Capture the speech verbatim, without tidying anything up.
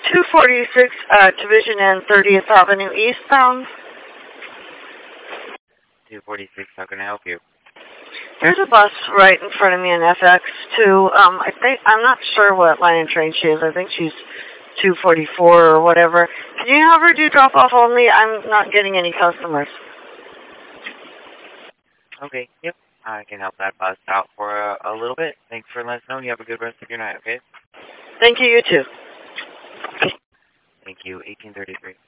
two forty-six uh, Division and thirtieth Avenue eastbound. two forty-six, how can I help you? There's a bus right in front of me in F X two. Um, I think, I'm not sure what line of train she is. I think she's two forty-four or whatever. Can you have her do drop-off only? I'm not getting any customers. Okay, yep. I can help that bus out for a, a little bit. Thanks for letting us know. You have a good rest of your night, okay? Thank you, you too. Thank you, eighteen thirty-three.